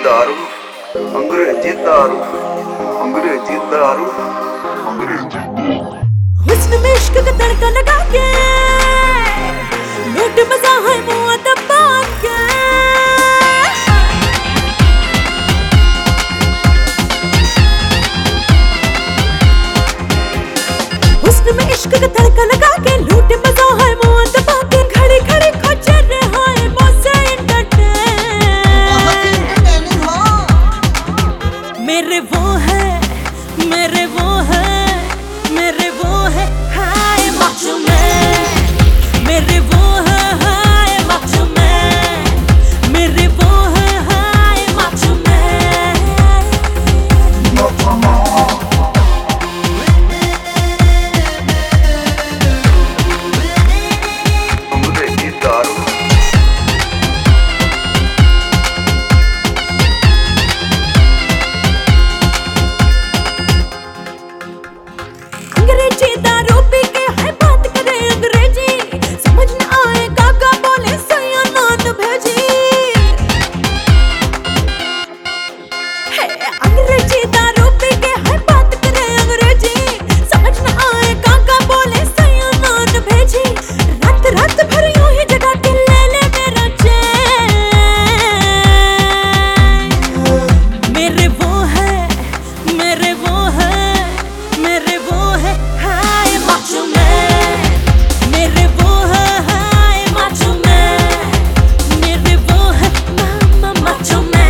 दारू, अंग्रेजी दारू, अंग्रेजी दारू, अंग्रेजी दारू। हुस्न में इश्क का तड़का लगा के लूट मजा है मुँह दबा के। हुस्न में इश्क का तड़का लगा के लूट मजा है मुँह दबा के। खड़ी खड़ी खोचर रहा है मुझसे मेरे वो है, मेरे वो है, मेरे वो है हाय माचो मैं, मेरे वो है हाय माचो मैं, मेरे वो है हाय माचो मैं। अंग्रेजी दारू। अंग्रेजी दारू पी के है बात करे अंग्रेजी, समझ न आए काका बोले सैया नान भेजी। है अंग्रेजी दारू पी के है बात करे अंग्रेजी, समझ न आए काका बोले सैया नान भेजी। रात रात भर यूं ही जगा के ले ले मेरा चैन। मेरे वो है, मेरे वो है, मेरे वो है हाय माचो मैं, मेरे वो है हाय माचो मैं, मेरे वो है मामा माचो मैं।